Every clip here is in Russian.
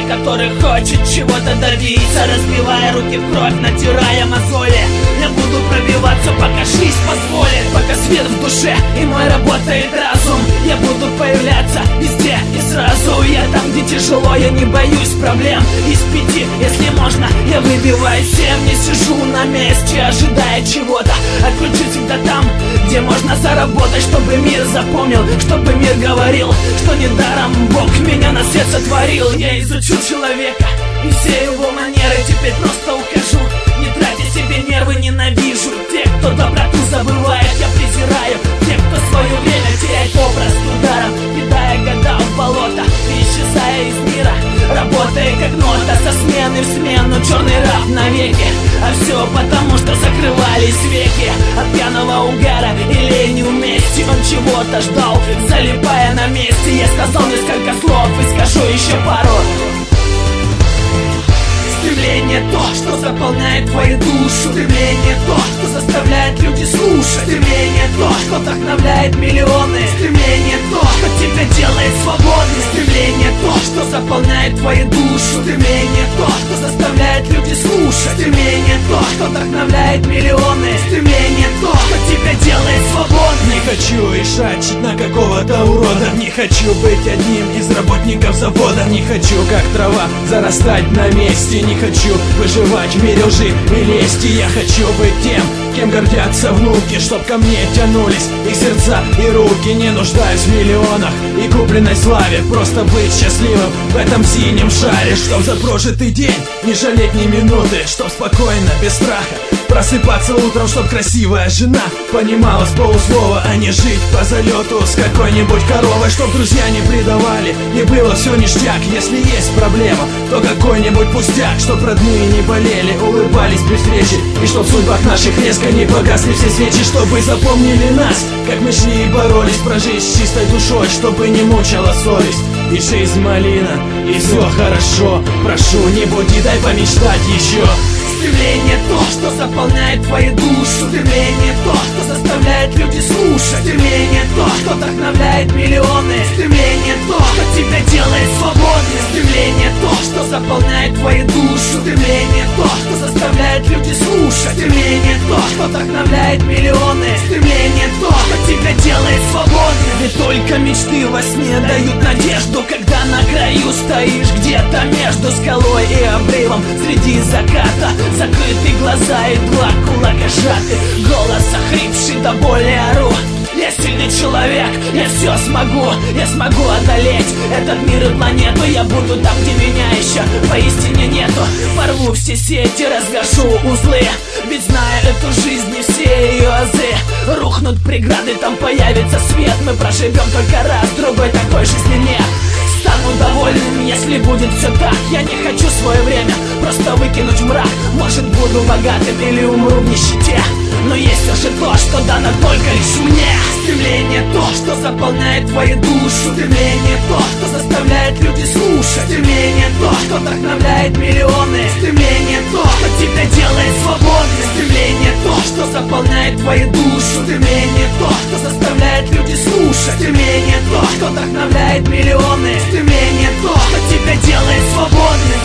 который хочет чего-то добиться, разбивая руки в кровь, натирая мозоли. Я буду пробиваться, пока жизнь позволит, пока свет в душе и мой работает разум. Я буду появляться везде и сразу. Я там, где тяжело, я не боюсь проблем. Из 5, если можно, я выбиваю 7. Не сижу на месте, ожидая чего-то, а ключи всегда там, где можно заработать. Чтобы мир запомнил, чтобы мир говорил, что недаром Бог меня на свет сотворил. Я изучил человека и все его манеры, теперь просто ухожу, не тратя себе нервы. Ненавижу тех, кто доброту забывает. Я презираю тех, кто свое время теряет попросту даром, кидая года в болото и исчезая из мира, работая как нота со смены в смену. Черный раб навеки, а все потому, что закрывались веки от пьяного угара и лени вместе. Он чего-то ждал, залипая на месте. Я сказал несколько слов и скажу еще пару. Стремление то, что заполняет твою душу. Стремление то, что заставляет люди слушать. Стремление то, что вдохновляет миллионы. Стремление то, что тебя делает свободным. Стремление то, что заполняет твою душу. Стремление то, что заставляет люди слушать. Стремление то, что вдохновляет миллионы. Стремление то, что тебя делает свободным. Не хочу решать на какого-то урода. Не хочу быть одним из работников завода. Не хочу, как трава, зарастать на месте. Не хочу выживать в мире лжи и лести. Я хочу быть тем, кем гордятся внуки, чтоб ко мне тянулись их сердца и руки. Не нуждаюсь в миллионах и купленной славе, просто быть счастливым в этом синем шаре. Чтоб за прожитый день не жалеть ни минуты, чтоб спокойно, без страха просыпаться утром, чтоб красивая жена понимала с полуслова, а не жить по залету с какой-нибудь коровой. Чтоб друзья не предавали, не было все ништяк. Если есть проблема, то какой-нибудь пустяк. Чтоб родные не болели, улыбались при встрече, и чтоб в судьбах наших резко не погасли все свечи. Чтобы запомнили нас, как мы шли и боролись, прожить с чистой душой, чтобы не мучила совесть. И жизнь малина, и все хорошо. Прошу, не буди, дай помечтать еще. Стремление то, что заполняет твою душу. Стремление то, что заставляет люди слушать. Стремление то, что вдохновляет миллионы. Стремление то, что тебя делает свободным. Стремление то, что заполняет твою душу. Стремление то, что заставляет люди слушать. Стремление то, что вдохновляет миллионы. Стремление то, что тебя делает свободным. Ведь только мечты во сне дают надежду, когда на краю стоишь где-то между скалой и обрывом среди заката. Закрыты глаза и два кулака сжаты, голос охрипший до боли ору. Я сильный человек, я все смогу, я смогу одолеть этот мир и планету. Я буду там, где меня еще поистине нету. Порву все сети, разгашу узлы, ведь зная эту жизнь, не все ее азы. Рухнут преграды, там появится свет. Мы проживем только раз, другой такой жизни нет. Стану довольным, если будет все так. Я не хочу свое время просто выкинуть в мрак. Может, буду богатым или умру в нищете, но есть все же то, что дано только лишь мне. Стремление то, что заполняет твою душу. Стремление то, что заставляет люди слушать. Стремление то, что вдохновляет миллионы. Стремление то, что тебя делает свободным. Стремление то, что заполняет твою душу. Стремление то, что заставляет люди слушать. Стремление то, что вдохновляет миллионы. Стремление то, что тебя делает свободным.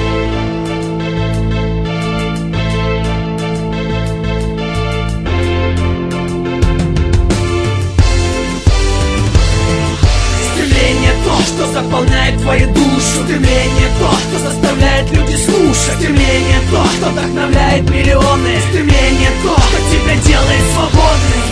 Стремление то, что заполняет твою душу. Стремление то, что заставляет люди слушать. Стремление то, что вдохновляет миллионы. Стремление то, что тебя делает свободным.